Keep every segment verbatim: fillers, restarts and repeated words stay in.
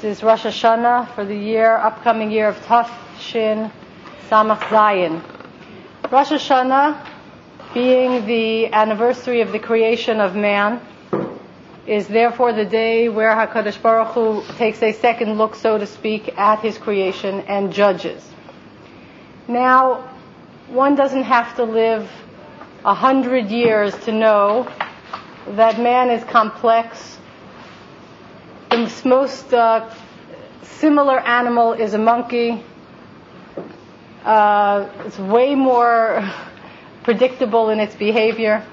This is Rosh Hashanah for the year, upcoming year of Taf Shin Samach Zayin. Rosh Hashanah, being the anniversary of the creation of man, is therefore the day where HaKadosh Baruch Hu takes a second look, so to speak, at his creation and judges. Now, one doesn't have to live a hundred years to know that man is complex. The most uh, similar animal is a monkey. Uh, it's way more predictable in its behavior.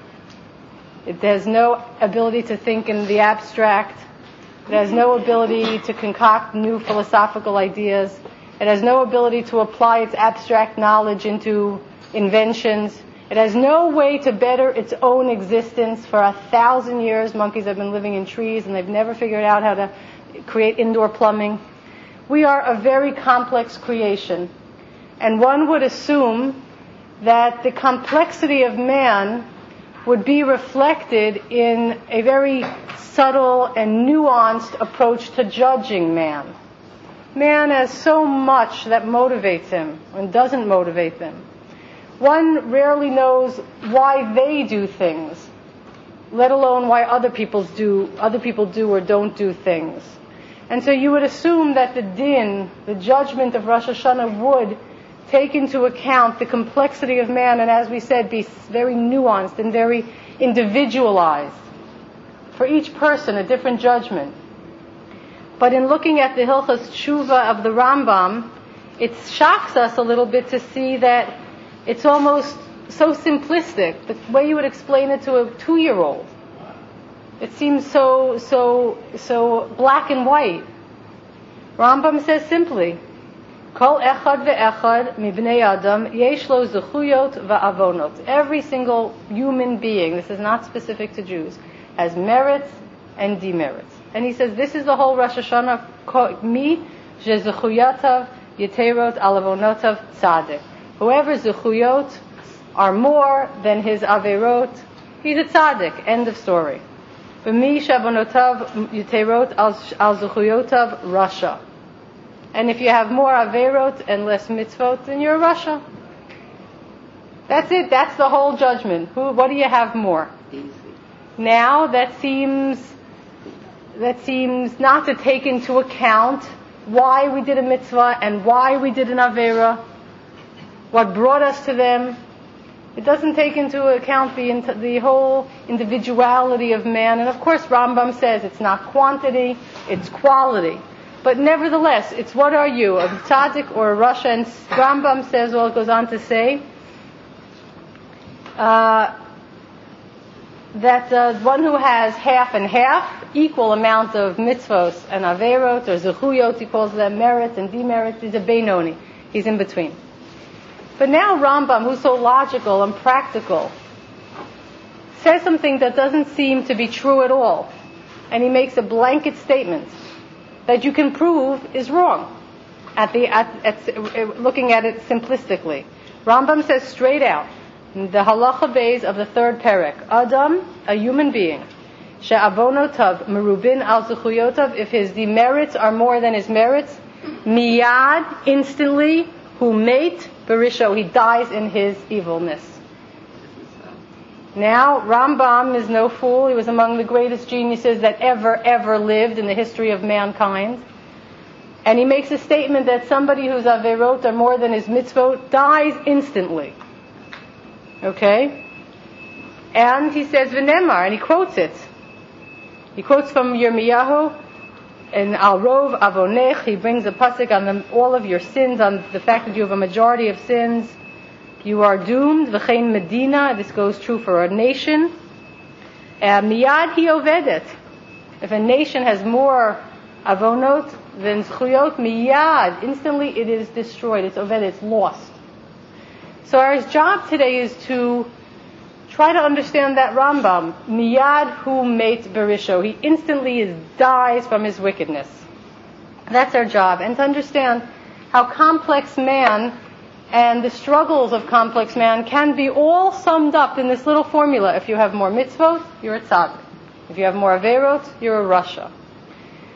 It has no ability to think in the abstract. It has no ability to concoct new philosophical ideas. It has no ability to apply its abstract knowledge into inventions. It has no way to better its own existence. For a thousand years, monkeys have been living in trees and they've never figured out how to create indoor plumbing. We are a very complex creation. And one would assume that the complexity of man would be reflected in a very subtle and nuanced approach to judging man. Man has so much that motivates him and doesn't motivate them. One rarely knows why they do things, let alone why other people do, other people do or don't do things. And so you would assume that the din, the judgment of Rosh Hashanah, would take into account the complexity of man and, as we said, be very nuanced and very individualized. For each person, a different judgment. But in looking at the Hilchos Tshuva of the Rambam, it shocks us a little bit to see that it's almost so simplistic, the way you would explain it to a two-year-old. It seems so, so, so black and white. Rambam says simply, Kol echad ve'echad mibnei adam yesh lo zechuyot va'avonot. Every single human being, this is not specific to Jews, has merits and demerits. And he says, this is the whole Rosh Hashanah, mi je zechuyatav yeterot alavonotav tzadik. Whoever zechuyot are more than his averot, he's a tzaddik. End of story. B'mi shabonotav yeterot al zechuyotav rasha. And if you have more averot and less mitzvot, then you're a rasha. That's it. That's the whole judgment. Who? What do you have more? Easy. Now that seems that seems not to take into account why we did a mitzvah and why we did an avera. What brought us to them. It doesn't take into account the the whole individuality of man. And of course, Rambam says it's not quantity, it's quality. But nevertheless, it's what are you, a tzaddik or a rasha? And Rambam says, well, it goes on to say, uh, that uh, one who has half and half, equal amount of mitzvos and averot, or zechuyot, he calls them, merits and demerits, is a beinoni. He's in between. But now Rambam, who's so logical and practical, says something that doesn't seem to be true at all. And he makes a blanket statement that you can prove is wrong, at the at, at, looking at it simplistically. Rambam says straight out, the halacha beis of the third perek, Adam, a human being, she'avonotav merubin al zechuyotav, if his demerits are more than his merits, miyad, instantly, hu mate berisho, he dies in his evilness. Now, Rambam is no fool. He was among the greatest geniuses that ever, ever lived in the history of mankind. And he makes a statement that somebody whose averot are more than his mitzvot dies instantly. Okay? And he says, V'nemar, and he quotes it. He quotes from Yirmiyahu, and Al Rov Avonech, he brings a pasuk on the, all of your sins, on the fact that you have a majority of sins. You are doomed. V'chein Medina. This goes true for a nation. Miyad hi ovedet. If a nation has more avonot than zchuyot, miyad, instantly it is destroyed. It's ovedet. It's lost. So our job today is to try to understand that Rambam. Miyad hu meit berisho. He instantly is, dies from his wickedness. That's our job. And to understand how complex man and the struggles of complex man can be all summed up in this little formula. If you have more mitzvot, you're a tzaddik. If you have more averot, you're a rasha.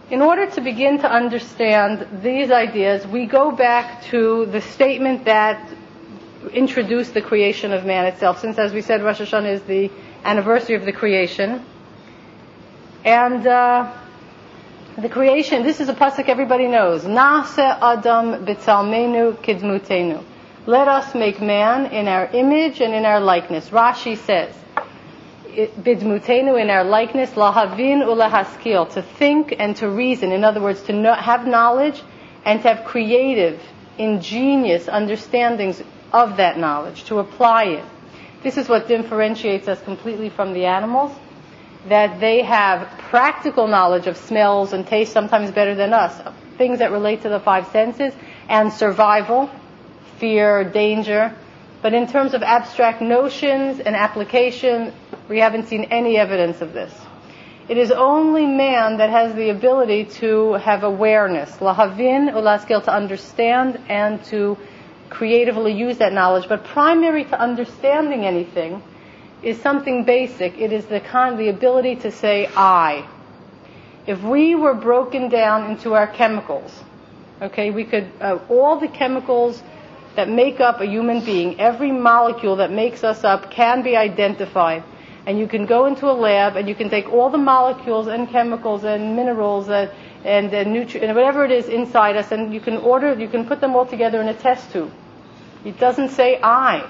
In order to begin to understand these ideas, we go back to the statement that introduced the creation of man itself, since, as we said, Rosh Hashanah is the anniversary of the creation. And uh, the creation, this is a pasuk everybody knows. Na'aseh Adam b'tzalmenu kidmutenu. Let us make man in our image and in our likeness. Rashi says, bidmutenu, in our likeness, lahavin ulahaskil, to think and to reason. In other words, to know, have knowledge and to have creative, ingenious understandings of that knowledge, to apply it. This is what differentiates us completely from the animals, that they have practical knowledge of smells and tastes, sometimes better than us, things that relate to the five senses, and survival, fear, danger. But in terms of abstract notions and application, we haven't seen any evidence of this. It is only man that has the ability to have awareness, lahavin ulaskil, to understand and to creatively use that knowledge. But primary to understanding anything is something basic. It is the kind, the ability to say I. If we were broken down into our chemicals, okay, we could, uh, all the chemicals that make up a human being, every molecule that makes us up can be identified. And you can go into a lab and you can take all the molecules and chemicals and minerals and, and, and nutrients, and whatever it is inside us, and you can order, you can put them all together in a test tube. It doesn't say I.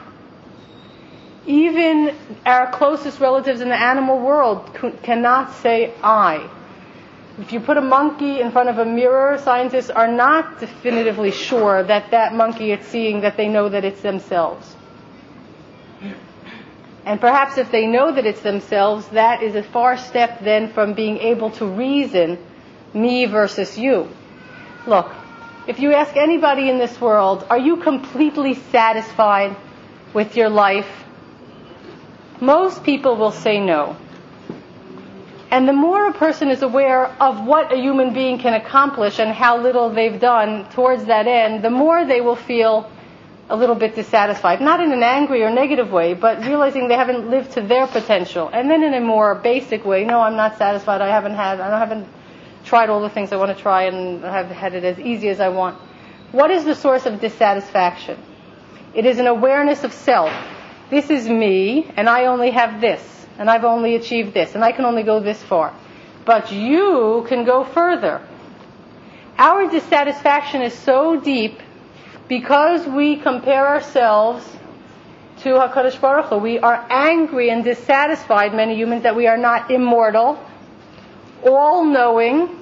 Even our closest relatives in the animal world cannot say I. If you put a monkey in front of a mirror, scientists are not definitively sure that that monkey it's seeing, that they know that it's themselves. And perhaps if they know that it's themselves, that is a far step then from being able to reason me versus you. Look, if you ask anybody in this world, are you completely satisfied with your life? Most people will say no. And the more a person is aware of what a human being can accomplish and how little they've done towards that end, the more they will feel a little bit dissatisfied. Not in an angry or negative way, but realizing they haven't lived to their potential. And then in a more basic way, no, I'm not satisfied. I haven't had, I haven't tried all the things I want to try and have had it as easy as I want. What is the source of dissatisfaction? It is an awareness of self. This is me, and I only have this, and I've only achieved this, and I can only go this far. But you can go further. Our dissatisfaction is so deep because we compare ourselves to HaKadosh Baruch Hu. We are angry and dissatisfied, many humans, that we are not immortal, all-knowing,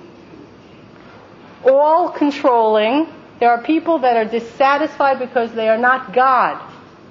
all-controlling. There are people that are dissatisfied because they are not God.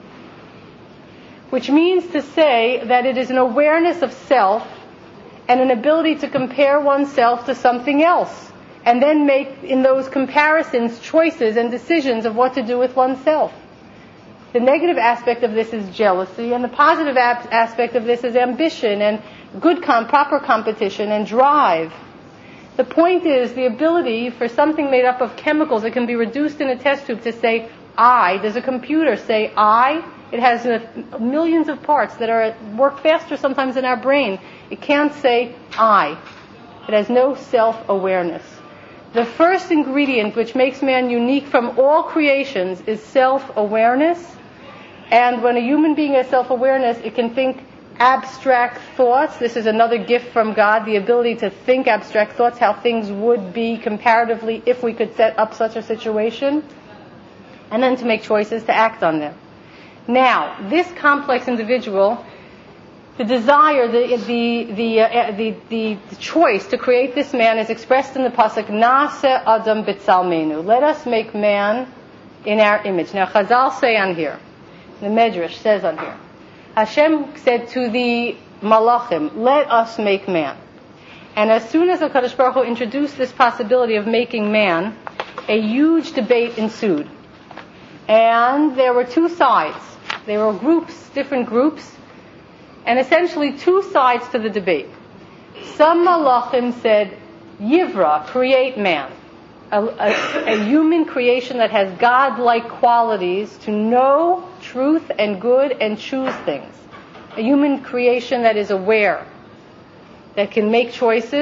Which means to say that it is an awareness of self and an ability to compare oneself to something else, and then make in those comparisons choices and decisions of what to do with oneself. The negative aspect of this is jealousy, and the positive ab- aspect of this is ambition and good com- proper competition and drive. The point is the ability for something made up of chemicals that can be reduced in a test tube to say I. Does a computer say I? It has uh, millions of parts that are work faster sometimes in our brain. It can't say I. It has no self-awareness. The first ingredient which makes man unique from all creations is self-awareness. And when a human being has self-awareness, it can think abstract thoughts. This is another gift from God, the ability to think abstract thoughts, how things would be comparatively if we could set up such a situation, and then to make choices to act on them. Now, this complex individual, the desire, the the the, uh, the the the choice to create this man is expressed in the pasuk Na'aseh Adam b'tzalmenu. Let us make man in our image. Now, Chazal say on here, the Medrash says on here, Hashem said to the Malachim, "Let us make man." And as soon as HaKadosh Baruch Hu introduced this possibility of making man, a huge debate ensued, and there were two sides. There were groups, different groups, and essentially two sides to the debate. Some Malachim said, Yivra, create man. A, a, a human creation that has God-like qualities to know truth and good and choose things. A human creation that is aware, that can make choices,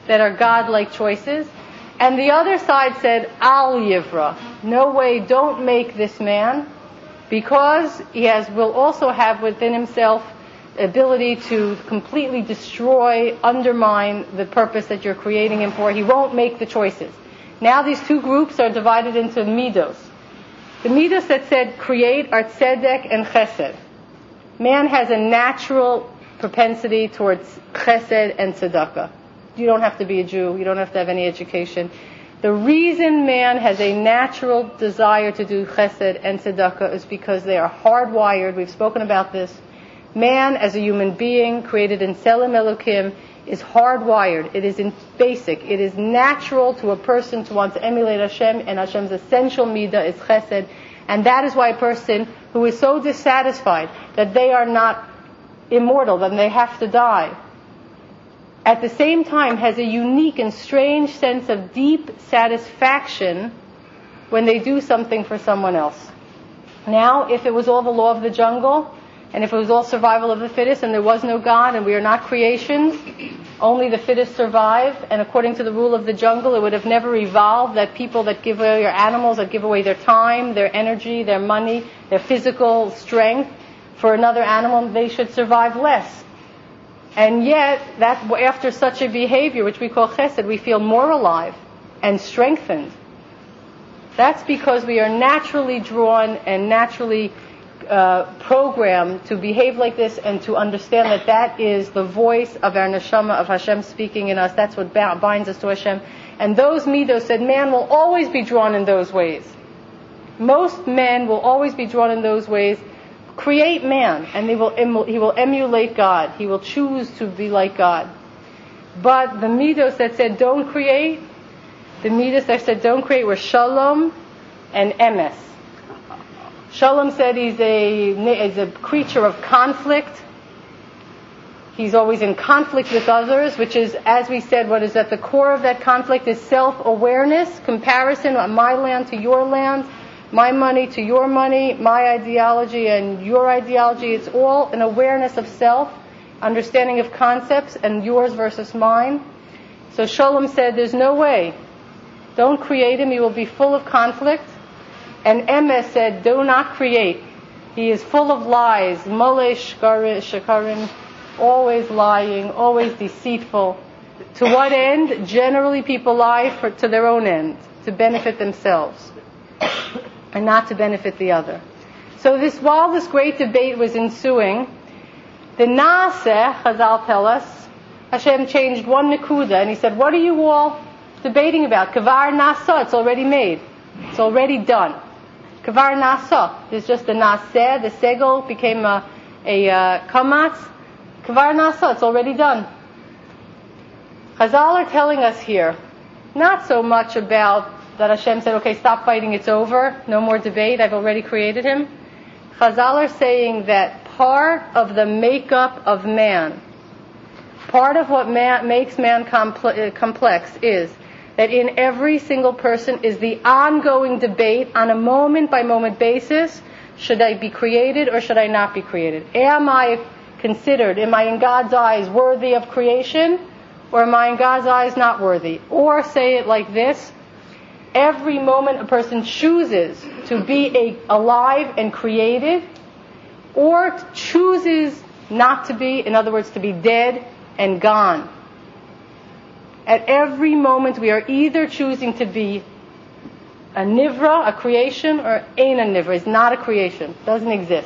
that are God-like choices. And the other side said, Al Yivra. No way, don't make this man, because he has will also have within himself ability to completely destroy, undermine the purpose that you're creating him for. He won't make the choices. Now these two groups are divided into midos. The midos that said create are tzedek and chesed. Man has a natural propensity towards chesed and tzedakah. You don't have to be a Jew. You don't have to have any education. The reason man has a natural desire to do chesed and tzedakah is because they are hardwired. We've spoken about this. Man, as a human being, created in Tselem Elokim, is hardwired. It is in basic. It is natural to a person to want to emulate Hashem, and Hashem's essential midah is chesed. And that is why a person who is so dissatisfied that they are not immortal, that they have to die, at the same time has a unique and strange sense of deep satisfaction when they do something for someone else. Now, if it was all the law of the jungle, and if it was all survival of the fittest, and there was no God, and we are not creations, only the fittest survive, and according to the rule of the jungle, it would have never evolved that people that give away your animals, that give away their time, their energy, their money, their physical strength for another animal, they should survive less. And yet, that after such a behavior, which we call chesed, we feel more alive and strengthened. That's because we are naturally drawn and naturally uh, programmed to behave like this and to understand that that is the voice of our neshama, of Hashem speaking in us. That's what binds us to Hashem. And those midos said man will always be drawn in those ways. Most men will always be drawn in those ways. Create man, and they will em- he will emulate God. He will choose to be like God. But the midos that said don't create, the midos that said don't create were shalom and emes. Shalom said he's a is a creature of conflict. He's always in conflict with others, which is, as we said, what is at the core of that conflict is self-awareness, comparison of my land to your land, my money to your money, my ideology and your ideology. It's all an awareness of self, understanding of concepts, and yours versus mine. So Shalom said, there's no way. Don't create him. He will be full of conflict. And Emes said, do not create. He is full of lies. Malei shekarim, always lying, always deceitful. To what end? Generally people lie for, to their own end, to benefit themselves, and not to benefit the other. So this, while this great debate was ensuing, the Naaseh, Chazal tell us, Hashem changed one Nakuda, and he said, what are you all debating about? Kavar Nasa, it's already made. It's already done. Kavar Nasa, there's just the Naaseh, the Segel became a, a uh, Kamatz. Kavar Nasa, it's already done. Chazal are telling us here, not so much about that Hashem said, okay, stop fighting, it's over, no more debate, I've already created him. Chazal are saying that part of the makeup of man, part of what man, makes man comple- complex is that in every single person is the ongoing debate on a moment-by-moment basis, should I be created or should I not be created? Am I considered, am I in God's eyes worthy of creation, or am I in God's eyes not worthy? Or say it like this, every moment a person chooses to be a, alive and created, or chooses not to be, in other words, to be dead and gone. At every moment we are either choosing to be a nivra, a creation, or ain a nivra, is not a creation, doesn't exist.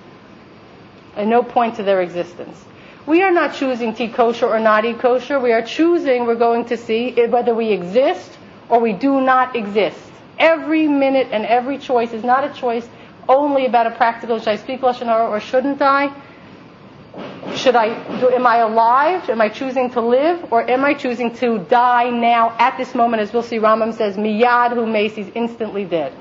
At no point to their existence. We are not choosing to eat kosher or not eat kosher. We are choosing, we're going to see whether we exist or we do not exist. Every minute and every choice is not a choice only about a practical, should I speak Lashon Hara or shouldn't I? Should I, do, am I alive? Am I choosing to live? Or am I choosing to die now, at this moment, as we'll see Rambam says, miyad hu meis, he's instantly dead.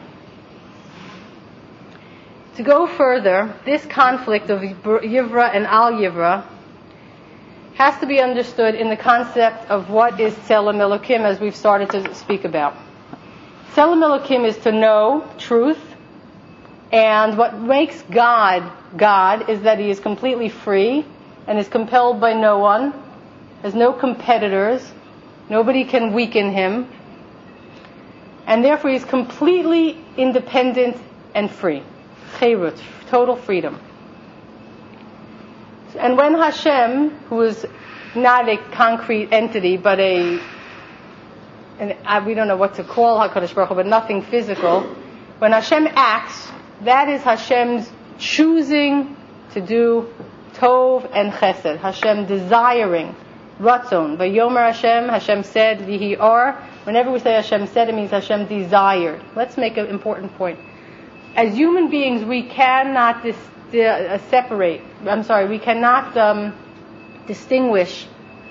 To go further, this conflict of Yivra and Al Yivra has to be understood in the concept of what is Tselem Elokim, as we've started to speak about. Tselem Elokim is to know truth, and what makes God God is that he is completely free and is compelled by no one, has no competitors, Nobody can weaken him. And therefore he's completely independent and free. Cherut, total freedom. And when Hashem, who is not a concrete entity, but a, and I, we don't know what to call HaKadosh Baruch Hu, but nothing physical, when Hashem acts, that is Hashem's choosing to do Tov and Chesed. Hashem desiring, Ratzon. Vayomer Hashem, Hashem said, Vihi Or. Whenever we say Hashem said, it means Hashem desired. Let's make an important point. As human beings, we cannot dis, uh, separate, I'm sorry, we cannot um, distinguish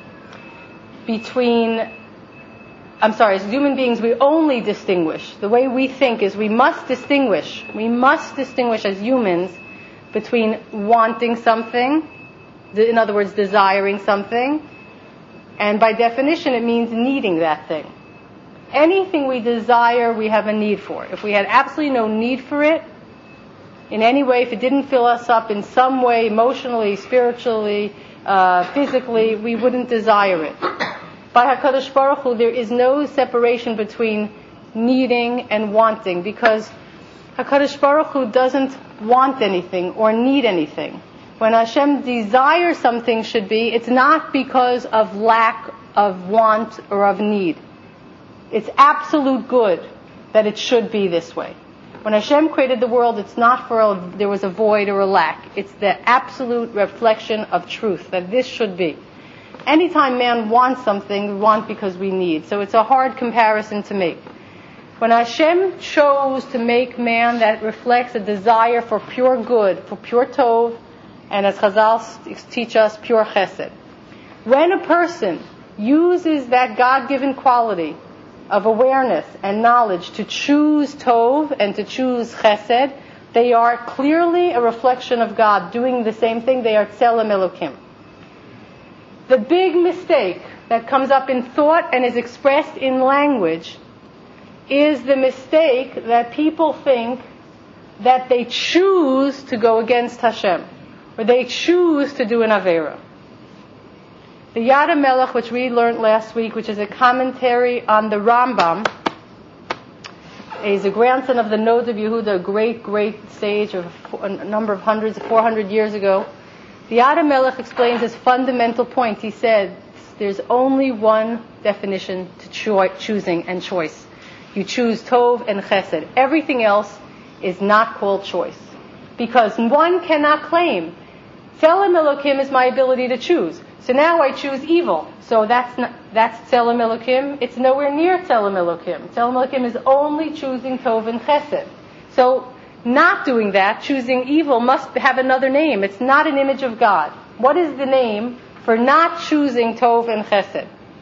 between, I'm sorry, as human beings, we only distinguish. The way we think is we must distinguish, we must distinguish as humans between wanting something, in other words, desiring something, and by definition it means needing that thing. Anything we desire, we have a need for. If we had absolutely no need for it, in any way, if it didn't fill us up in some way, emotionally, spiritually, uh, physically, we wouldn't desire it. By HaKadosh Baruch Hu, there is no separation between needing and wanting, because HaKadosh Baruch Hu doesn't want anything or need anything. When Hashem desires something should be, it's not because of lack of want or of need. It's absolute good that it should be this way. When Hashem created the world, it's not for a, there was a void or a lack. It's the absolute reflection of truth, that this should be. Anytime man wants something, we want because we need. So it's a hard comparison to make. When Hashem chose to make man, that reflects a desire for pure good, for pure tov, and as Chazal teach us, pure chesed. When a person uses that God-given quality of awareness and knowledge to choose tov and to choose chesed, they are clearly a reflection of God doing the same thing. They are tzelem Elokim. The big mistake that comes up in thought and is expressed in language is the mistake that people think that they choose to go against Hashem, or they choose to do an Aveira. The Yad HaMelech, which we learned last week, which is a commentary on the Rambam, is a grandson of the Noda of Yehuda, a great, great sage of a number of hundreds, four hundred years ago. The Yad HaMelech explains his fundamental point. He said, there's only one definition to cho- choosing and choice. You choose Tov and Chesed. Everything else is not called choice. Because one cannot claim, Tzelem Elokim is my ability to choose. So now I choose evil. So that's not, that's Tzelem Elokim. It's nowhere near Tzelem Elokim. Tzelem Elokim is only choosing Tov and Chesed. So not doing that, choosing evil, must have another name. It's not an image of God. What is the name for not choosing Tov and Chesed?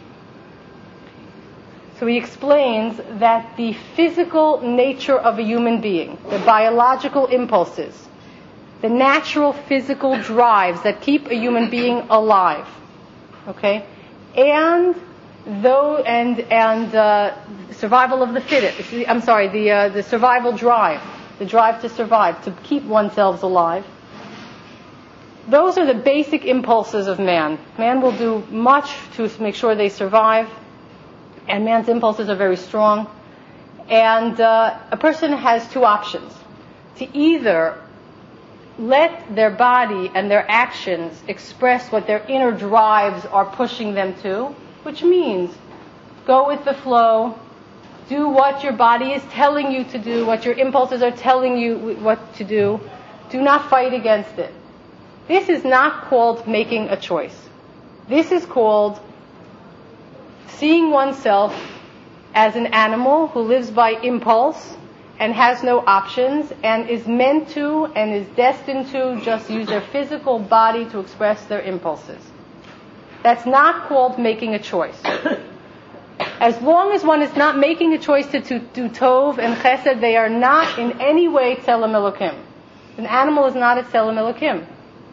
So he explains that the physical nature of a human being, the biological impulses, the natural physical drives that keep a human being alive, okay, and though and and uh, survival of the fittest. I'm sorry, the uh, the survival drive, the drive to survive, to keep oneself alive. Those are the basic impulses of man. Man will do much to make sure they survive, and man's impulses are very strong. And uh, a person has two options: to either let their body and their actions express what their inner drives are pushing them to, which means go with the flow, do what your body is telling you to do, what your impulses are telling you what to do. Do not fight against it. This is not called making a choice. This is called seeing oneself as an animal who lives by impulse and has no options, and is meant to and is destined to just use their physical body to express their impulses. That's not called making a choice. As long as one is not making a choice to, to do Tov and Chesed, they are not in any way Tzelem Elokim. An animal is not a Tzelem Elokim.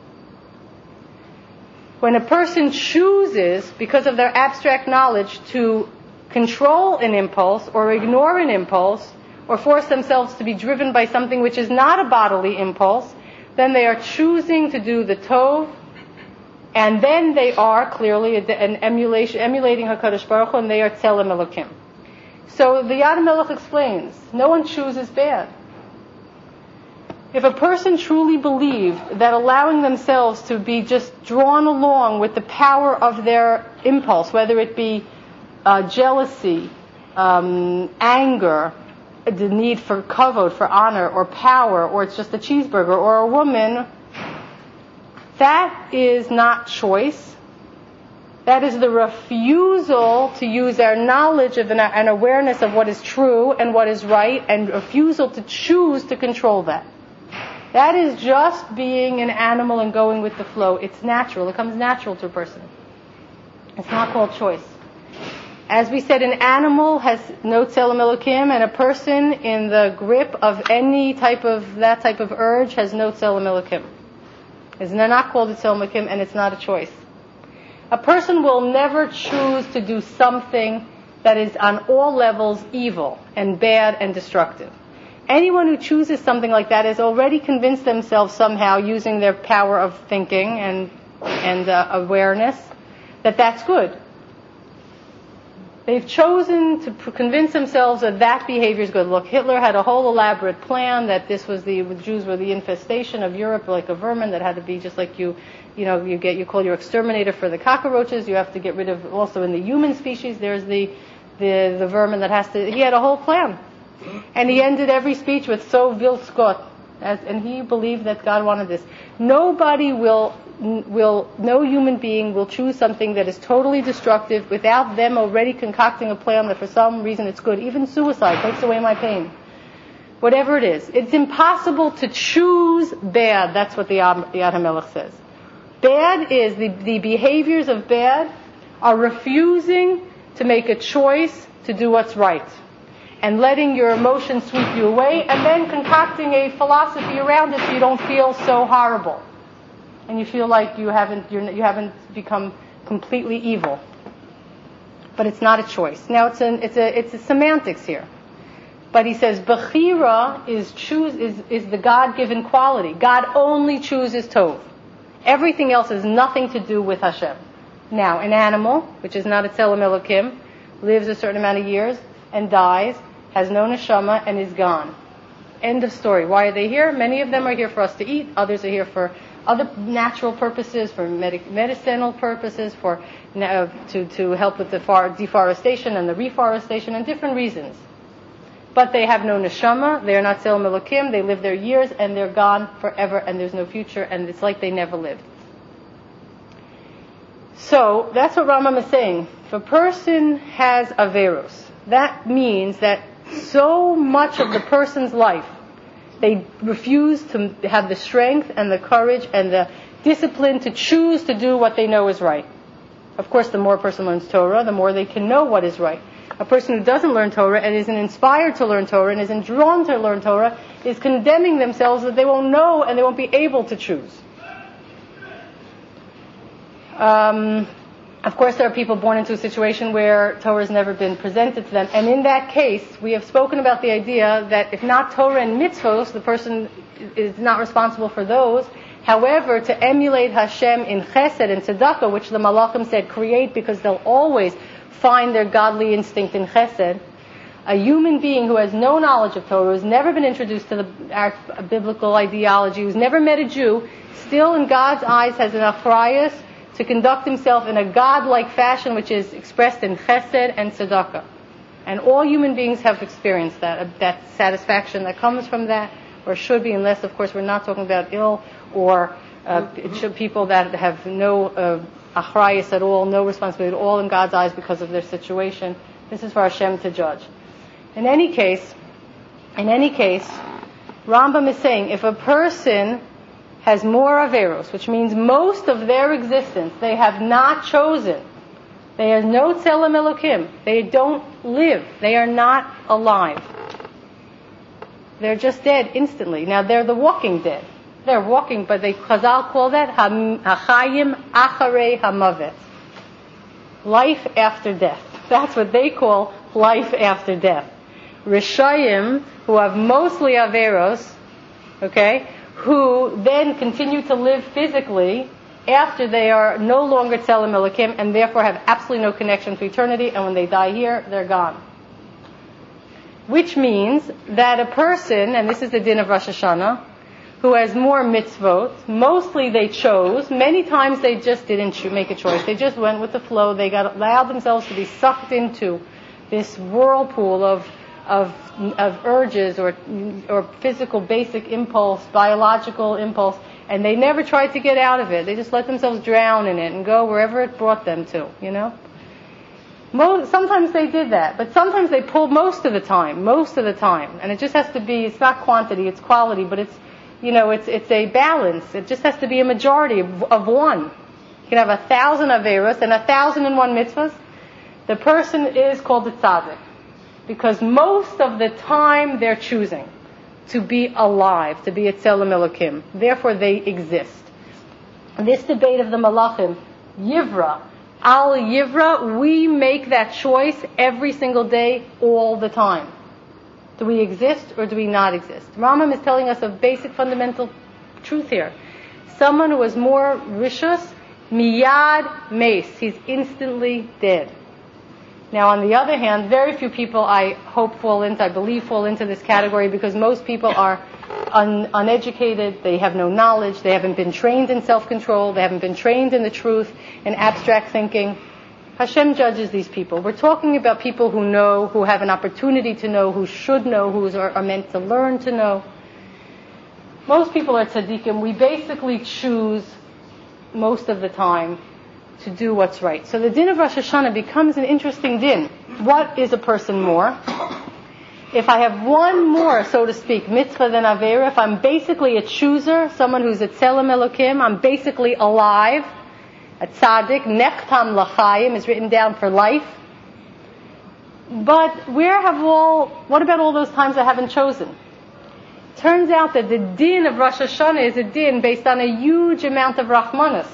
When a person chooses, because of their abstract knowledge, to control an impulse or ignore an impulse, or force themselves to be driven by something which is not a bodily impulse, then they are choosing to do the Tov And then they are clearly an emulation, emulating HaKadosh Baruch Hu, and they are Tzelem Elokim. So the Yad HaMelech explains, no one chooses bad. If a person truly believed that allowing themselves to be just drawn along with the power of their impulse, whether it be uh, jealousy, um, anger, the need for kavod, for honor, or power, or it's just a cheeseburger, or a woman, that is not choice. That is the refusal to use our knowledge of an, an awareness of what is true and what is right, and refusal to choose to control that. That is just being an animal and going with the flow. It's natural. It comes natural to a person. It's not called choice. As we said, an animal has no tzelem elokim, and a person in the grip of any type of, that type of urge has no tzelem elokim. It's not called a tzelem elokim, and it's not a choice. A person will never choose to do something that is on all levels evil and bad and destructive. Anyone who chooses something like that has already convinced themselves somehow, using their power of thinking and and uh, awareness, that that's good. They've chosen to pr- convince themselves that that behavior is good. Look, Hitler had a whole elaborate plan that this was the, the Jews were the infestation of Europe, like a vermin that had to be just like you, you know, you get you call your exterminator for the cockroaches. You have to get rid of also in the human species. There's the the the vermin that has to. He had a whole plan, and he ended every speech with "So will Scott," as, and he believed that God wanted this. Nobody will. will no human being will choose something that is totally destructive without them already concocting a plan that for some reason it's good. Even suicide takes away my pain. Whatever it is. It's impossible to choose bad. That's what the Yad HaMelech says. Bad is, the, the behaviors of bad are refusing to make a choice to do what's right. And letting your emotions sweep you away, and then concocting a philosophy around it so you don't feel so horrible. And you feel like you haven't you're, you haven't become completely evil, but it's not a choice. Now it's an it's a it's a semantics here, but he says bechira is choose is is the God-given quality. God only chooses tov. Everything else has nothing to do with Hashem. Now an animal, which is not a tzelem elokim, lives a certain amount of years and dies, has no neshama and is gone. End of story. Why are they here? Many of them are here for us to eat. Others are here for other natural purposes, for medic- medicinal purposes, for uh, to to help with the far- deforestation and the reforestation, and different reasons. But they have no neshama. They are not tzelem elokim. They live their years and they're gone forever, and there's no future, and it's like they never lived. So that's what Rambam is saying. If a person has averos, that means that so much of the person's life, they refuse to have the strength and the courage and the discipline to choose to do what they know is right. Of course, the more a person learns Torah, the more they can know what is right. A person who doesn't learn Torah and isn't inspired to learn Torah and isn't drawn to learn Torah is condemning themselves that they won't know and they won't be able to choose. Um... Of course, there are people born into a situation where Torah has never been presented to them. And in that case, we have spoken about the idea that if not Torah and mitzvos, the person is not responsible for those. However, to emulate Hashem in chesed and tzedakah, which the Malachim said create because they'll always find their godly instinct in chesed, a human being who has no knowledge of Torah, who's never been introduced to the our biblical ideology, who's never met a Jew, still in God's eyes has an achrayus to conduct himself in a God-like fashion, which is expressed in chesed and tzedakah. And all human beings have experienced that, that satisfaction that comes from that, or should be, unless, of course, we're not talking about ill or uh, it should, people that have no uh, achrayus at all, no responsibility at all in God's eyes because of their situation. This is for Hashem to judge. In any case, in any case, Rambam is saying, if a person has more averos, which means most of their existence they have not chosen. They are no tzelem elokim. They don't live. They are not alive. They're just dead instantly. Now they're the walking dead. They're walking, but they Chazal call that hachayim acharei hamavet. Life after death. That's what they call life after death. Rishayim, who have mostly averos, okay, who then continue to live physically, after they are no longer Tzelem Elokim and therefore have absolutely no connection to eternity, and when they die here, they're gone. Which means that a person, and this is the din of Rosh Hashanah, who has more mitzvot, mostly they chose, many times they just didn't cho- make a choice. They just went with the flow. They got allowed themselves to be sucked into this whirlpool of of of urges or or physical basic impulse, biological impulse, and they never tried to get out of it. They just let themselves drown in it and go wherever it brought them to, you know? Most, sometimes they did that, but sometimes they pulled most of the time, most of the time. And it just has to be, it's not quantity, it's quality, but it's, you know, it's it's a balance. It just has to be a majority of, of one. You can have a thousand averos and a thousand and one mitzvahs. The person is called the tzaddik, because most of the time they're choosing to be alive, to be a Tzelem Elokim. Therefore they exist. This debate of the Malachim, Yivra, Al Yivra, we make that choice every single day, all the time. Do we exist or do we not exist? Rambam is telling us a basic fundamental truth here. Someone who is more rishus, miyad meis, he's instantly dead. Now, on the other hand, very few people, I hope, fall into, I believe, fall into this category, because most people are un, uneducated, they have no knowledge, they haven't been trained in self-control, they haven't been trained in the truth, in abstract thinking. Hashem judges these people. We're talking about people who know, who have an opportunity to know, who should know, who are, are meant to learn to know. Most people are tzaddikim. We basically choose, most of the time, to do what's right. So the din of Rosh Hashanah becomes an interesting din. What is a person more? If I have one more, so to speak, mitzvah than avera, if I'm basically a chooser, someone who's a Tzelem Elokim, I'm basically alive, a tzaddik, nechtam l'chaim is written down for life. But where have all, what about all those times I haven't chosen? Turns out that the din of Rosh Hashanah is a din based on a huge amount of rachmanas.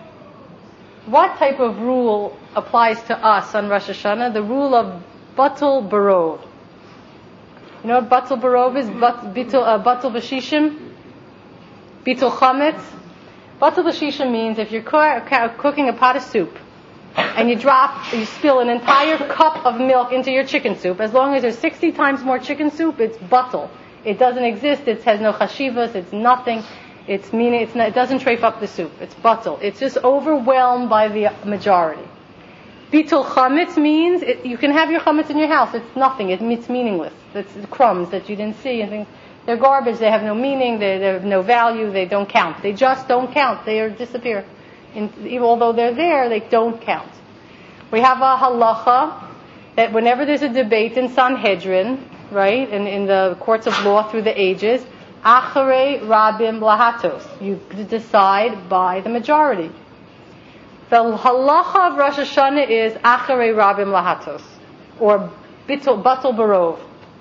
What type of rule applies to us on Rosh Hashanah? The rule of batul barov. You know what batul barov is? Batul uh, batul b'shishim? Bitul chametz? Batul b'shishim means if you're co- cooking a pot of soup and you drop, you spill an entire cup of milk into your chicken soup, as long as there's sixty times more chicken soup, it's batul. It doesn't exist, it has no chashivas, it's nothing. It's meaning it's not, it doesn't trafe up the soup. It's batul. It's just overwhelmed by the majority. Bitul chametz means it, you can have your chametz in your house. It's nothing. It, it's meaningless. It's crumbs that you didn't see and things. They're garbage. They have no meaning. They, they have no value. They don't count. They just don't count. They are disappear. In, even although they're there, they don't count. We have a halacha that whenever there's a debate in Sanhedrin, right, in, in the courts of law through the ages, Acharei Rabim Lahatos. You decide by the majority. The halacha of Rosh Hashanah is Acharei Rabim Lahatos, or Batul Barov.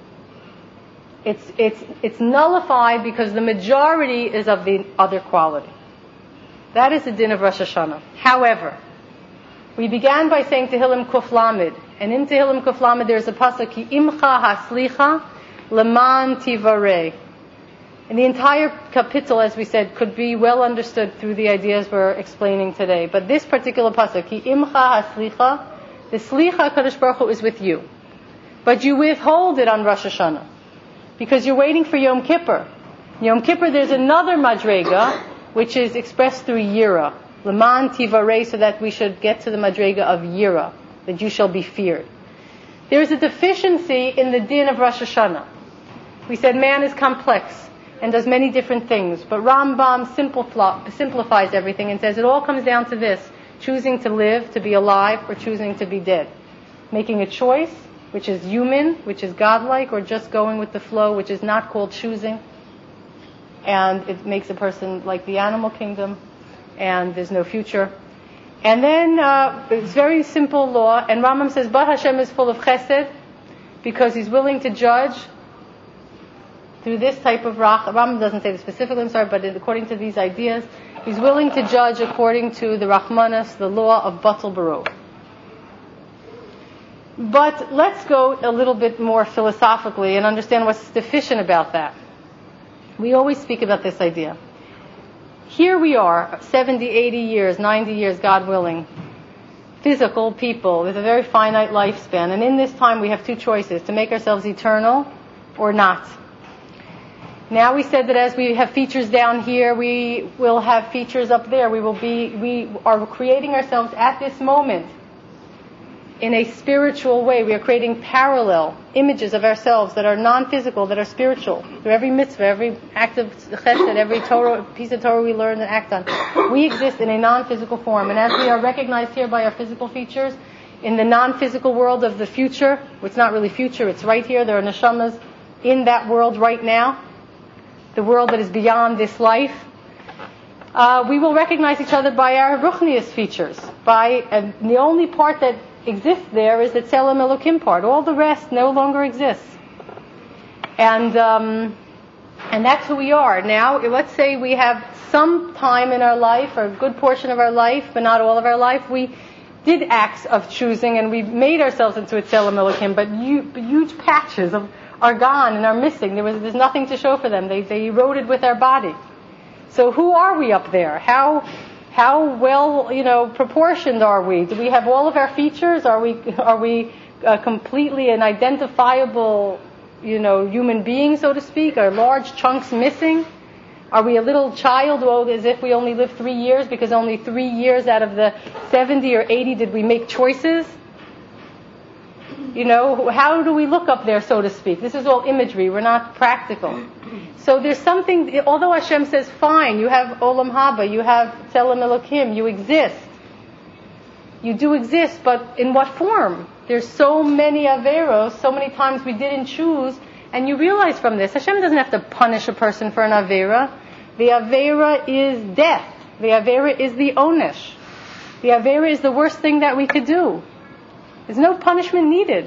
It's it's it's nullified because the majority is of the other quality. That is the din of Rosh Hashanah. However, we began by saying Tehillim Kuf Lamed, and in Tehillim Kuf Lamed there's a pasuk Ki Imcha Haslicha Leman Tivarei. And the entire kapitel, as we said, could be well understood through the ideas we're explaining today. But this particular pasuk, Ki imcha haslicha, the slicha Kadosh Baruch Hu is with you. But you withhold it on Rosh Hashanah. Because you're waiting for Yom Kippur. Yom Kippur, there's another madrega, which is expressed through yira. Leman tivarei, so that we should get to the madrega of yira, that you shall be feared. There is a deficiency in the din of Rosh Hashanah. We said man is complex and does many different things. But Rambam simplifies everything and says it all comes down to this: choosing to live, to be alive, or choosing to be dead. Making a choice, which is human, which is godlike, or just going with the flow, which is not called choosing. And it makes a person like the animal kingdom, and there's no future. And then uh, it's very simple law, and Rambam says, but Hashem is full of chesed, because he's willing to judge through this type of rach. Rambam doesn't say this specifically, I'm sorry, but according to these ideas, he's willing to judge according to the Rachmanas, the law of Batul Barov. But let's go a little bit more philosophically and understand what's deficient about that. We always speak about this idea. here we are, seventy, eighty years, ninety years, God willing, physical people with a very finite lifespan. And in this time we have two choices, to make ourselves eternal or not. Now we said that as we have features down here, we will have features up there. We will be, we are creating ourselves at this moment in a spiritual way. We are creating parallel images of ourselves that are non-physical, that are spiritual. Through every mitzvah, every act of chesed, every Torah, piece of Torah we learn and act on, we exist in a non-physical form. And as we are recognized here by our physical features, in the non-physical world of the future, it's not really future, it's right here, there are neshamas in that world right now, the world that is beyond this life, uh, we will recognize each other by our ruchnius features. By uh, the only part that exists there is the Tzelem Elokim part. All the rest no longer exists. And um, and that's who we are. Now, let's say we have some time in our life, or a good portion of our life, but not all of our life, we did acts of choosing and we made ourselves into a Tzelem Elokim, but huge, huge patches of are gone and are missing. There was there's nothing to show for them. They they eroded with our body. So who are we up there? How how well you know proportioned are we? Do we have all of our features? Are we are we uh, completely an identifiable you know human being, so to speak? Are large chunks missing? Are we a little child, well, as if we only lived three years because only three years out of the seventy or eighty did we make choices? You know, how do we look up there, so to speak? This is all imagery. We're not practical. So there's something, although Hashem says, fine, you have Olam Haba, you have Tzelem Elokim, you exist. You do exist, but in what form? There's so many Averos, so many times we didn't choose, and you realize from this, Hashem doesn't have to punish a person for an Avera. The Avera is death. The Avera is the Onish. The Avera is the worst thing that we could do. There's no punishment needed.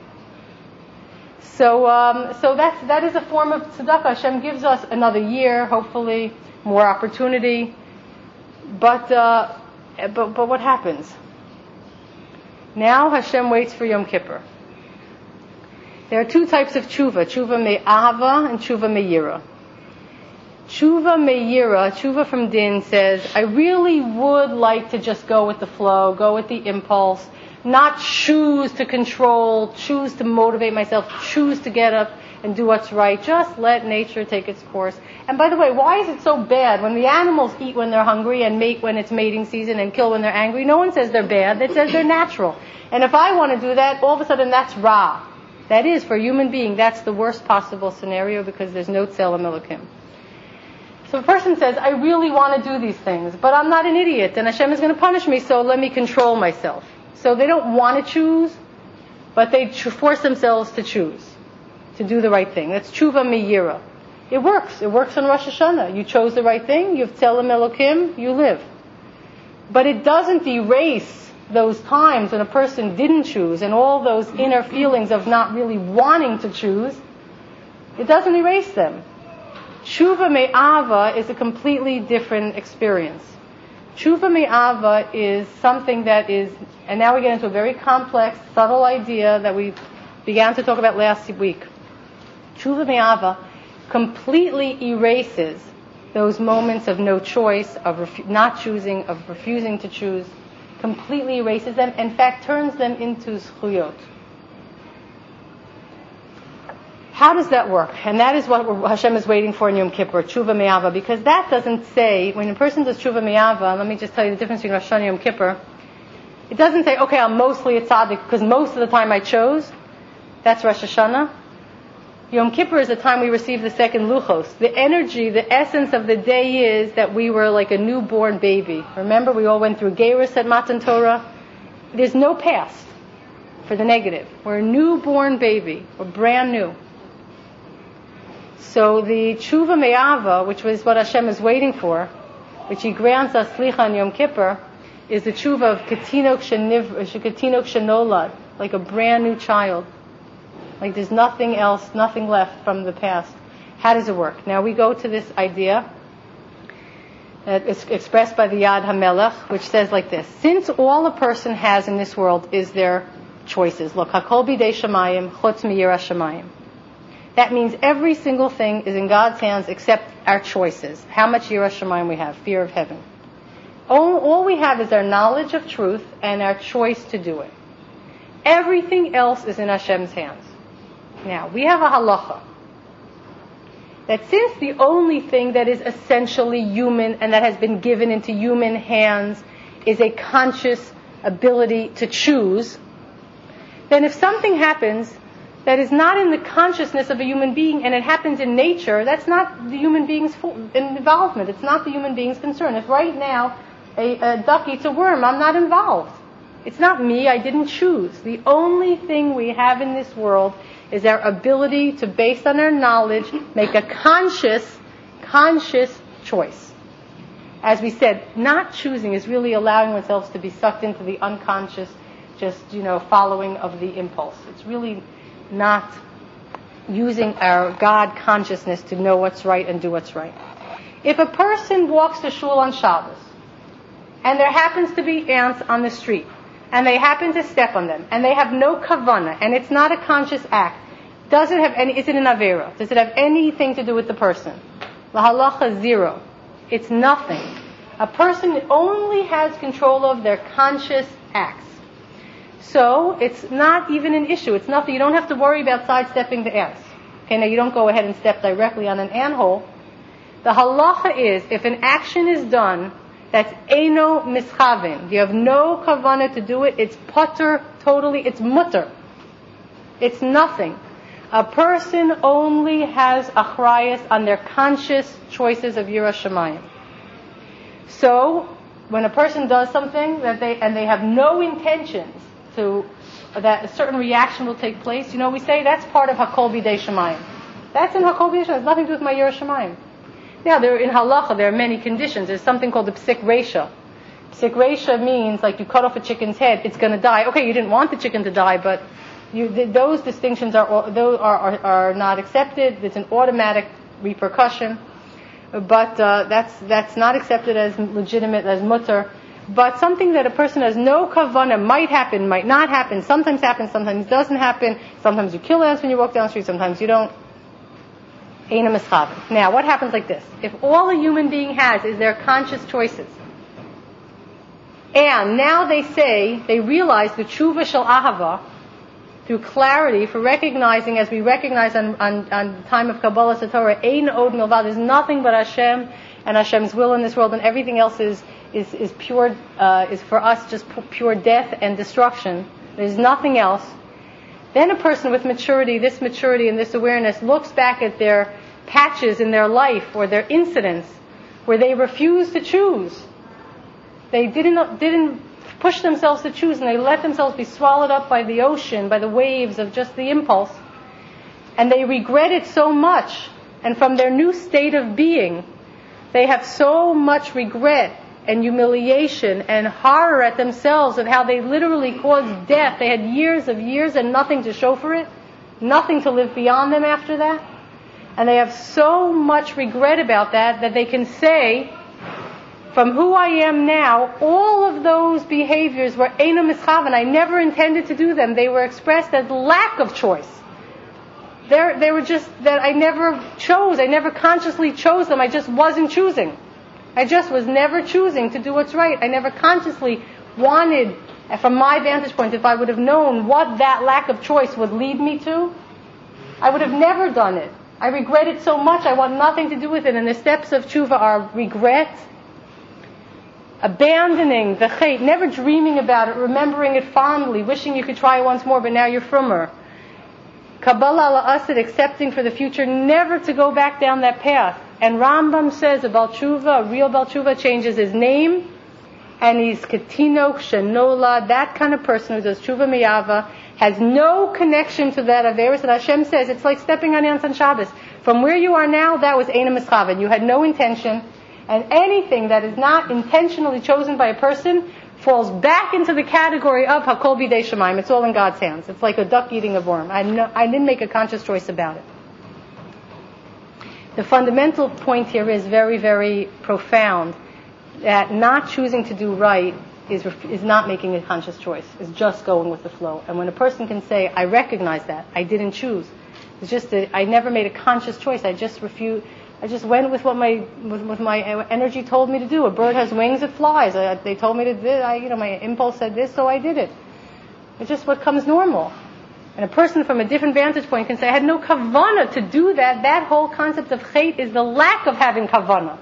So, um, so that's that is a form of tzedakah. Hashem gives us another year, hopefully, more opportunity. But, uh, but, but what happens? Now Hashem waits for Yom Kippur. There are two types of tshuva: tshuva me'ahava and tshuva me'yira. Tshuva me'yira, tshuva from Din says, I really would like to just go with the flow, go with the impulse. Not choose to control, choose to motivate myself, choose to get up and do what's right. Just let nature take its course. And by the way, why is it so bad when the animals eat when they're hungry and mate when it's mating season and kill when they're angry? No one says they're bad. It says they're natural. And if I want to do that, all of a sudden that's Ra. That is, for a human being, that's the worst possible scenario because there's no Tzelem Elokim. So a person says, I really want to do these things, but I'm not an idiot and Hashem is going to punish me, so let me control myself. So they don't want to choose, but they ch- force themselves to choose, to do the right thing. That's tshuva me'yira. It works. It works on Rosh Hashanah. You chose the right thing, you have Tzelem Elokim, you live. But it doesn't erase those times when a person didn't choose and all those inner feelings of not really wanting to choose. It doesn't erase them. Tshuva me'ava is a completely different experience. Tshuva me'ava is something that is, and now we get into a very complex, subtle idea that we began to talk about last week. Tshuva me'ava completely erases those moments of no choice, of refu- not choosing, of refusing to choose, completely erases them, in fact turns them into zchuyot. How does that work? And that is what Hashem is waiting for in Yom Kippur, tshuva me'ava, because that doesn't say, when a person does tshuva me'ava, let me just tell you the difference between Rosh Hashanah and Yom Kippur, it doesn't say, okay, I'm mostly a tzaddik because most of the time I chose. That's Rosh Hashanah. Yom Kippur is the time we receive the second luchos. The energy, the essence of the day is that we were like a newborn baby. Remember, we all went through Geirus at Matan Torah. There's no past for the negative. We're a newborn baby. We're brand new. So the tshuva me'ava, which was what Hashem is waiting for, which He grants us slicha on Yom Kippur, is the tshuva of ketinok shenolad, like a brand new child. Like there's nothing else, nothing left from the past. How does it work? Now we go to this idea that is expressed by the Yad HaMelech, which says like this: since all a person has in this world is their choices. Look, hakol bidei shamayim, chutz miyiras shamayim. That means every single thing is in God's hands except our choices, how much yiras shamayim we have, fear of heaven. All, all we have is our knowledge of truth and our choice to do it. Everything else is in Hashem's hands. Now, we have a halacha that since the only thing that is essentially human and that has been given into human hands is a conscious ability to choose, then if something happens that is not in the consciousness of a human being and it happens in nature, that's not the human being's involvement. It's not the human being's concern. If right now a, a duck eats a worm, I'm not involved. It's not me, I didn't choose. The only thing we have in this world is our ability to, based on our knowledge, make a conscious, conscious choice. As we said, not choosing is really allowing ourselves to be sucked into the unconscious, just, you know, following of the impulse. It's really not using our God consciousness to know what's right and do what's right. If a person walks to shul on Shabbos, and there happens to be ants on the street, and they happen to step on them, and they have no kavanah, and it's not a conscious act, does it have any, is it an avera? Does it have anything to do with the person? La halacha, zero. It's nothing. A person only has control of their conscious acts. So, it's not even an issue. It's nothing. You don't have to worry about sidestepping the ants. Okay, now you don't go ahead and step directly on an anthole. The halacha is, if an action is done that's eino mischavin, you have no kavanah to do it, it's potter totally, it's mutter. It's nothing. A person only has achrayus on their conscious choices of yiras shamayim. So, when a person does something that they and they have no intentions to that a certain reaction will take place, you know, we say that's part of hakol bidei shamayim. That's in hakol bidei shamayim. It has nothing to do with my yiras shamayim. Now, there in halacha there are many conditions. There's something called the psik reisha. Psik reisha means like you cut off a chicken's head, it's going to die. Okay, you didn't want the chicken to die, but you, th- those distinctions are, those are, are are not accepted. It's an automatic repercussion, but uh, that's that's not accepted as legitimate, as mutter. But something that a person has no kavanah might happen, might not happen, sometimes happens, sometimes doesn't happen. Sometimes you kill ants when you walk down the street, sometimes you don't. Eina mischavin. Now, what happens like this? If all a human being has is their conscious choices, and now they say, they realize the tshuva shel ahava, through clarity, for recognizing, as we recognize on, on, on the time of Kabbalah Satorah, ein od milvad, there's nothing but Hashem and Hashem's will in this world, and everything else is is, is pure, uh, is for us just pure death and destruction. There's nothing else. Then a person with maturity, this maturity and this awareness, looks back at their patches in their life or their incidents where they refused to choose. They didn't didn't push themselves to choose, and they let themselves be swallowed up by the ocean, by the waves of just the impulse. And they regret it so much. And from their new state of being, they have so much regret and humiliation and horror at themselves of how they literally caused death. They had years of years and nothing to show for it, nothing to live beyond them after that. And they have so much regret about that that they can say, from who I am now, all of those behaviors were eino mischavan. I never intended to do them. They were expressed as lack of choice. They're, they were just that I never chose. I never consciously chose them. I just wasn't choosing. I just was never choosing to do what's right. I never consciously wanted, from my vantage point, if I would have known what that lack of choice would lead me to, I would have never done it. I regret it so much, I want nothing to do with it. And the steps of tshuva are regret, abandoning the chait, never dreaming about it, remembering it fondly, wishing you could try it once more, but now you're from her. Kabbalah la'asid, accepting for the future, never to go back down that path. And Rambam says a Baal Tshuva, a real Baal Tshuva, changes his name, and he's Ketinok Shenola, that kind of person who does Tshuva Miyava, has no connection to that Averis. And Hashem says, it's like stepping on ants on Shabbos. From where you are now, that was Eina Mischavan. You had no intention, and anything that is not intentionally chosen by a person falls back into the category of Hakol Bidei Shemaim. It's all in God's hands. It's like a duck eating a worm. I, no, I didn't make a conscious choice about it. The fundamental point here is very, very profound, that not choosing to do right is is not making a conscious choice. It's just going with the flow. And when a person can say, I recognize that, I didn't choose. It's just that I never made a conscious choice. I just refused, I just went with what my with, with my energy told me to do. A bird has wings, it flies. I, they told me to do it. I, you know, my impulse said this, so I did it. It's just what comes normal. And a person from a different vantage point can say, I had no kavanah to do that. That whole concept of chait is the lack of having kavanah.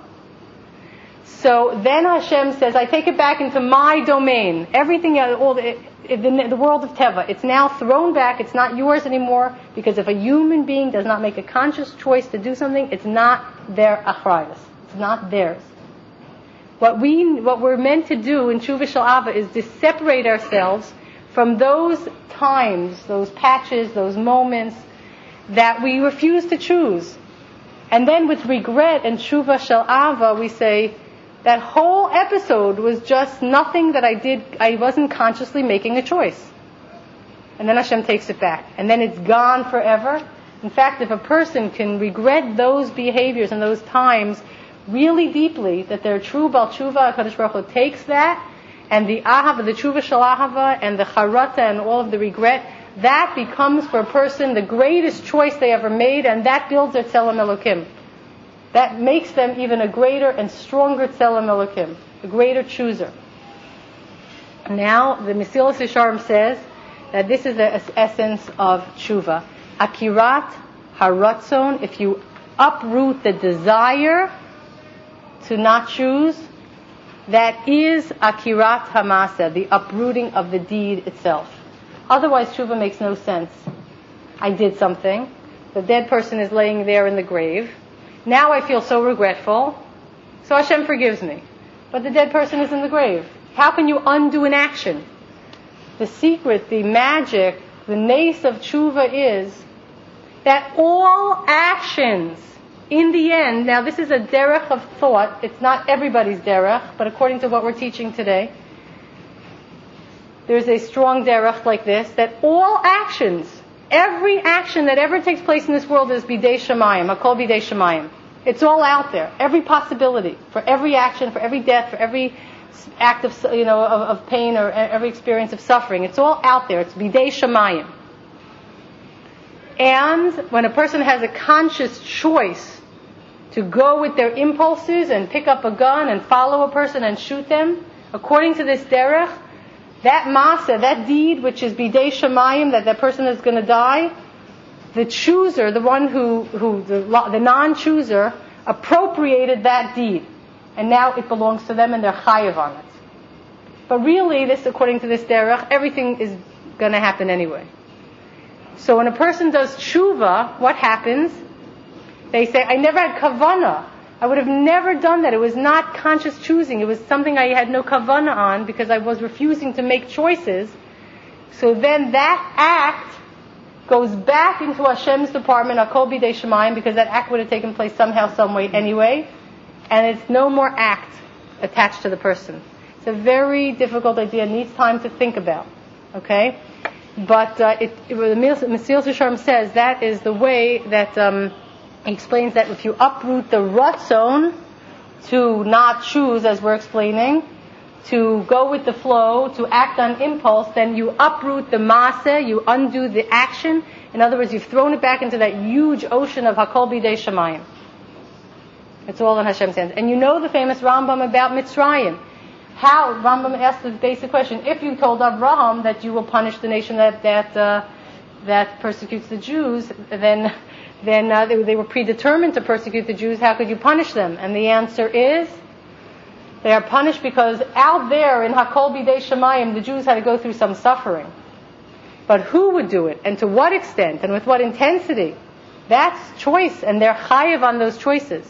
So then Hashem says, I take it back into my domain. Everything, all the, the, the world of Teva, it's now thrown back. It's not yours anymore, because if a human being does not make a conscious choice to do something, it's not their achrayus. It's not theirs. What we, what we're meant to do in Tshuva Shel Ava is to separate ourselves from those times, those patches, those moments that we refuse to choose. And then with regret and Tshuva Shel Ava, we say, that whole episode was just nothing that I did, I wasn't consciously making a choice. And then Hashem takes it back. And then it's gone forever. In fact, if a person can regret those behaviors and those times really deeply, that they're true Bal Tshuva, HaKadosh Baruch Hu takes that, and the Ahava, the Tshuva Shel Ahava, and the Charata, and all of the regret, that becomes for a person the greatest choice they ever made, and that builds their Tzelem Elokim. That makes them even a greater and stronger Tzelem Elokim, a greater chooser. Now, the Mesilas Yesharim says that this is the essence of tshuva. Akirat haratzon, if you uproot the desire to not choose, that is akirat hamasa, the uprooting of the deed itself. Otherwise, tshuva makes no sense. I did something. The dead person is laying there in the grave. Now I feel so regretful, so Hashem forgives me. But the dead person is in the grave. How can you undo an action? The secret, the magic, the nace of tshuva is that all actions, in the end, now this is a derech of thought, it's not everybody's derech, but according to what we're teaching today, there's a strong derech like this, that all actions, every action that ever takes place in this world is bidei shamayim, akol bidei shamayim. It's all out there. Every possibility, for every action, for every death, for every act of, you know, of, of pain, or every experience of suffering. It's all out there. It's bidei shamayim. And when a person has a conscious choice to go with their impulses and pick up a gun and follow a person and shoot them, according to this derech, that masa, that deed which is bidei shamayim, that that person is going to die, the chooser, the one who, who the, the non-chooser, appropriated that deed. And now it belongs to them and they're chayav on it. But really, this, according to this derech, everything is going to happen anyway. So when a person does tshuva, what happens? They say, I never had kavanah. I would have never done that. It was not conscious choosing. It was something I had no kavanah on because I was refusing to make choices. So then that act goes back into Hashem's department, Akol Bidei Shemayim, because that act would have taken place somehow, some way anyway. And it's no more act attached to the person. It's a very difficult idea. It needs time to think about. Okay? But uh, it, it, the Mesilas Yesharim says that is the way that... Um, He explains that if you uproot the ratzon to not choose, as we're explaining, to go with the flow, to act on impulse, then you uproot the maaseh, you undo the action. In other words, you've thrown it back into that huge ocean of Hakol Bidei Shamayim. It's all in Hashem's hands. And you know the famous Rambam about Mitzrayim. How Rambam asked the basic question: if you told Abraham that you will punish the nation that that uh, that persecutes the Jews, then then uh, they, they were predetermined to persecute the Jews. How could you punish them? And the answer is, they are punished because out there in Hakol Bidei Shamayim, the Jews had to go through some suffering. But who would do it, and to what extent, and with what intensity? That's choice, and they're chayav on those choices.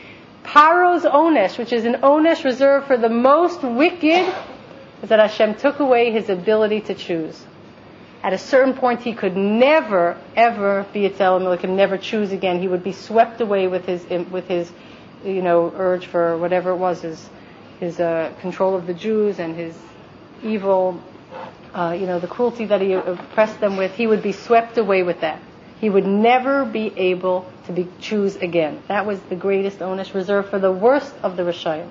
Paro's onesh, which is an onesh reserved for the most wicked, is that Hashem took away his ability to choose. At a certain point, he could never, ever be a Tzelem Elokim, never choose again. He would be swept away with his, with his, you know, urge for whatever it was, his, his uh, control of the Jews and his evil, uh, you know, the cruelty that he oppressed them with. He would be swept away with that. He would never be able to be choose again. That was the greatest onesh reserved for the worst of the Rishayim.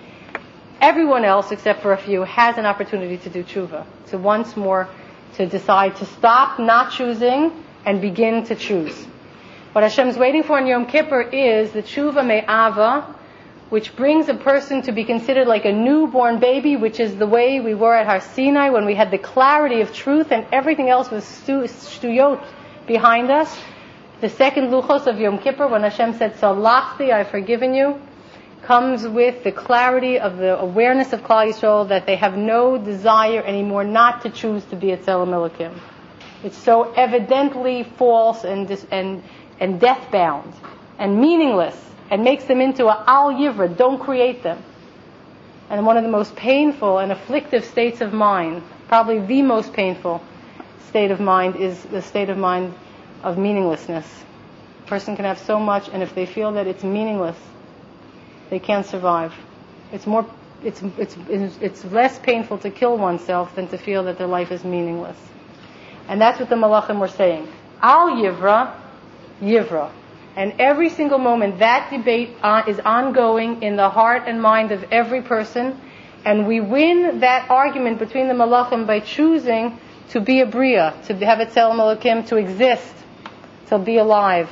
Everyone else, except for a few, has an opportunity to do tshuva, to once more to decide to stop not choosing and begin to choose. What Hashem's waiting for on Yom Kippur is the tshuva me'ava, which brings a person to be considered like a newborn baby, which is the way we were at Har Sinai when we had the clarity of truth and everything else was stu- shtuyot behind us. The second luchos of Yom Kippur, when Hashem said, Salachti, I've forgiven you, comes with the clarity of the awareness of Klal Yisrael that they have no desire anymore not to choose to be a Tzelem Elokim. It's so evidently false and dis- and and death-bound and meaningless and makes them into a al yivra, don't create them. And one of the most painful and afflictive states of mind, probably the most painful state of mind, is the state of mind of meaninglessness. A person can have so much, and if they feel that it's meaningless, they can't survive. It's more, it's it's it's less painful to kill oneself than to feel that their life is meaningless. And that's what the Malachim were saying. Al Yivra, Yivra. And every single moment, that debate uh, is ongoing in the heart and mind of every person. And we win that argument between the Malachim by choosing to be a Bria, to have a Tzelem Elokim, to exist, to be alive.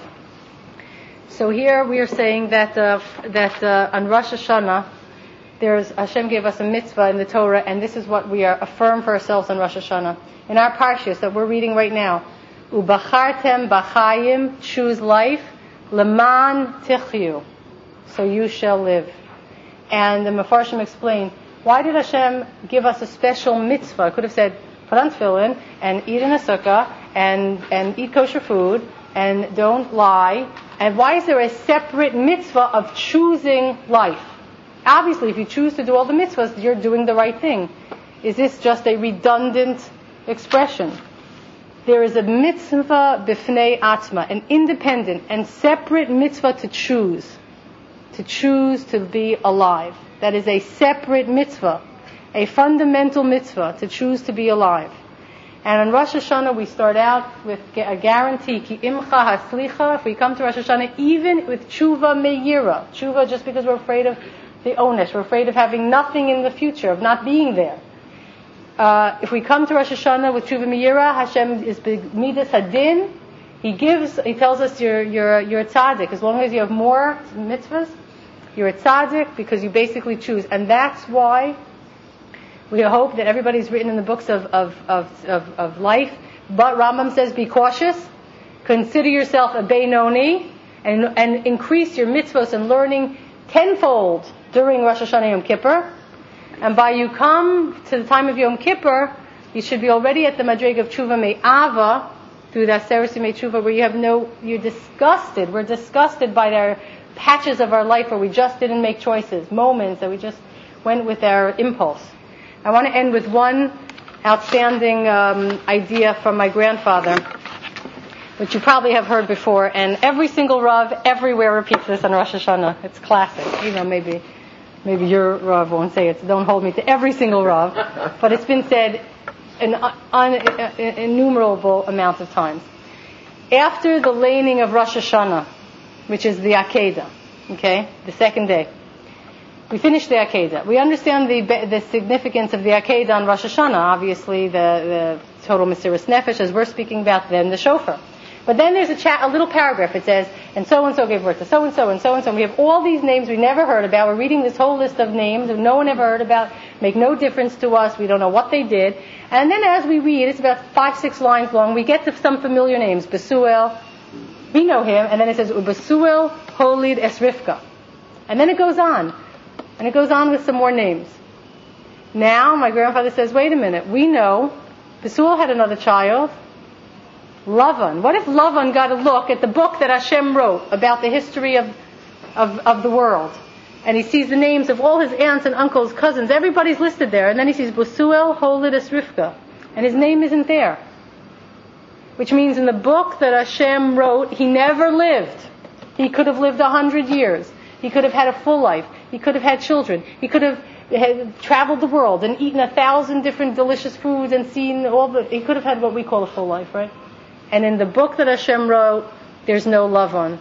So here we are saying that uh, that uh, on Rosh Hashanah, there's Hashem gave us a mitzvah in the Torah, and this is what we are affirm for ourselves on Rosh Hashanah. In our parshas that we're reading right now, Ubachartem b'chayim, choose life, leman tichyu, so you shall live. And the Mefarshim explain, why did Hashem give us a special mitzvah? It could have said, put on tefillin, and eat in a sukkah, and, and eat kosher food, and don't lie. And why is there a separate mitzvah of choosing life? Obviously, if you choose to do all the mitzvahs, you're doing the right thing. Is this just a redundant expression? There is a mitzvah b'fnei atzma, an independent and separate mitzvah to choose. To choose to be alive. That is a separate mitzvah. A fundamental mitzvah to choose to be alive. And on Rosh Hashanah we start out with a guarantee, ki imcha haslicha, if we come to Rosh Hashanah, even with tshuva me'yira, tshuva just because we're afraid of the onesh, we're afraid of having nothing in the future, of not being there. Uh, if we come to Rosh Hashanah with tshuva me'yira, Hashem is midas hadin, He gives, He tells us you're, you're, you're a tzaddik. As long as you have more mitzvahs, you're a tzaddik because you basically choose. And that's why we hope that everybody's written in the books of, of, of, of, of life. But Rambam says, be cautious. Consider yourself a Beinoni. And, and increase your mitzvahs and learning tenfold during Rosh Hashanah Yom Kippur. And by you come to the time of Yom Kippur, you should be already at the Madrig of Tshuva Me'ava, through that Seres Yemei Tshuva, where you have no, you're disgusted. We're disgusted by their patches of our life where we just didn't make choices, moments that we just went with our impulse. I want to end with one outstanding um, idea from my grandfather, which you probably have heard before, and every single Rav everywhere repeats this on Rosh Hashanah. It's classic. You know, maybe maybe your Rav won't say it, so don't hold me to every single Rav, but it's been said an un, an innumerable amount of times. After the laning of Rosh Hashanah, which is the Akedah, okay, the second day, we finish the Akedah. We understand the the significance of the Akedah on Rosh Hashanah, obviously the, the total Mesiras Nefesh, as we're speaking about, then the shofar. But then there's a, chat, a little paragraph. It says, and so-and-so gave birth to so-and-so, and so-and-so. And we have all these names we never heard about. We're reading this whole list of names that no one ever heard about, make no difference to us. We don't know what they did. And then as we read, it's about five, six lines long, we get to some familiar names. Besuel, we know him. And then it says, Besuel, Holid, Esrifka. And then it goes on. And it goes on with some more names. Now, my grandfather says, wait a minute, we know Besuel had another child, Lavan. What if Lavan got a look at the book that Hashem wrote about the history of, of, of the world? And he sees the names of all his aunts and uncles, cousins, everybody's listed there. And then he sees Besuel, Holidus, Rivka. And his name isn't there. Which means in the book that Hashem wrote, he never lived. He could have lived a hundred years. He could have had a full life. He could have had children. He could have had traveled the world and eaten a thousand different delicious foods and seen all the... He could have had what we call a full life, right? And in the book that Hashem wrote, there's no Lavan.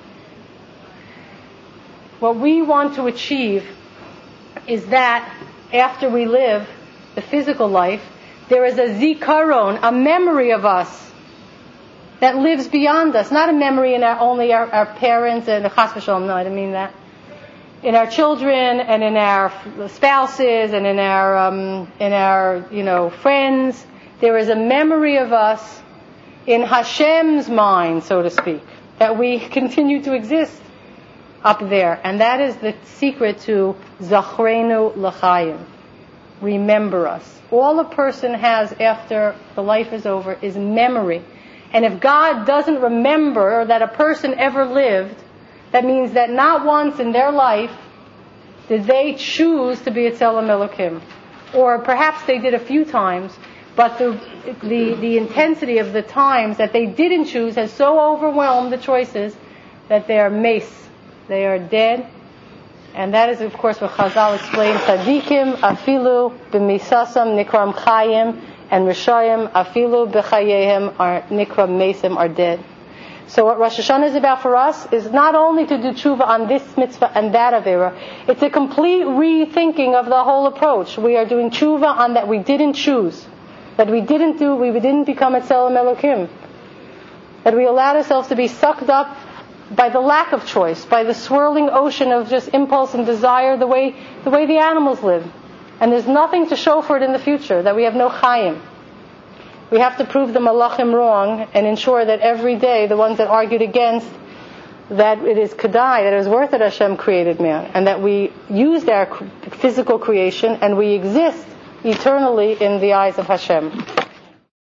What we want to achieve is that after we live the physical life, there is a zikaron, a memory of us that lives beyond us. Not a memory in our, only our, our parents and the chas v'shalom. No, I didn't mean that. In our children and in our spouses and in our um, in our you know friends, there is a memory of us in Hashem's mind, so to speak, that we continue to exist up there, and that is the secret to Zachrenu L'Chaim. Remember us. All a person has after the life is over is memory. And if God doesn't remember that a person ever lived, that means that not once in their life did they choose to be a Tzelem Elokim. Or perhaps they did a few times, but the, the, the intensity of the times that they didn't choose has so overwhelmed the choices that they are mace. They are dead. And that is, of course, what Chazal explains. Tzadikim afilu b'misasam nikram chayim, and Rishayim afilu b'chayehem are nikram mesim, are dead. So what Rosh Hashanah is about for us is not only to do tshuva on this mitzvah and that avera, it's a complete rethinking of the whole approach. We are doing tshuva on that we didn't choose, that we didn't do, we didn't become a Tzelem Elokim, that we allowed ourselves to be sucked up by the lack of choice, by the swirling ocean of just impulse and desire, the way the way the animals live. And there's nothing to show for it in the future, that we have no chayim. We have to prove the malachim wrong and ensure that every day the ones that argued against, that it is kedai, that it is worth it Hashem created man, and that we used our physical creation and we exist eternally in the eyes of Hashem.